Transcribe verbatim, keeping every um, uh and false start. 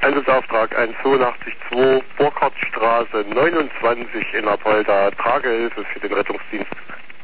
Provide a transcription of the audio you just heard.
Einsatzaufttrag einundachtzig zwei, Burkhardtstraße neunundzwanzig in Apolda, Tragehilfe für den Rettungsdienst.